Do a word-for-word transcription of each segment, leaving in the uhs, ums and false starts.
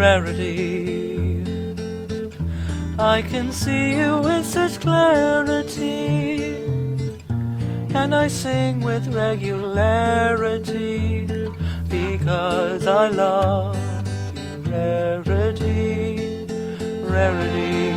rarity. I can see you with such clarity, and I sing with regularity, because I love you. Rarity, rarity.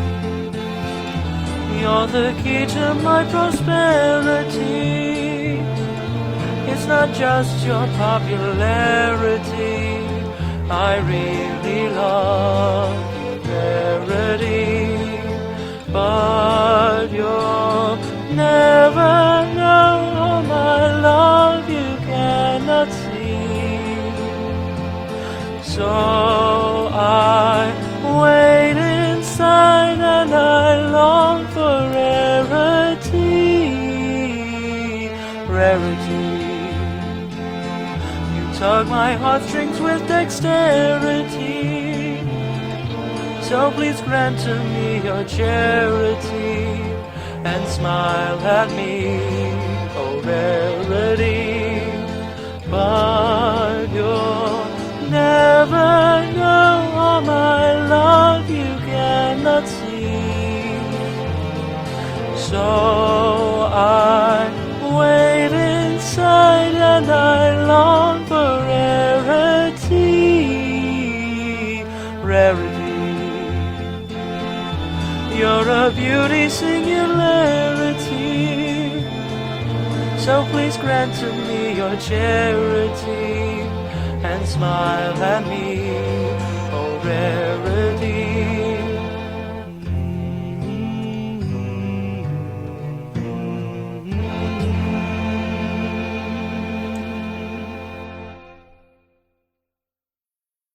You're the key to my prosperity. It's not just your popularity, I really love you. Rarity, but you'll never know how my love you cannot see. So I wait inside and I long for rarity, rarity. You tug my heartstrings with dexterity, so please grant to me your charity and smile at me, oh rarity. But you'll never know how my love you cannot see. So I wait inside and I long for rarity, rarity. You're a beauty singularity, so please grant to me your charity and smile at me, oh rarity.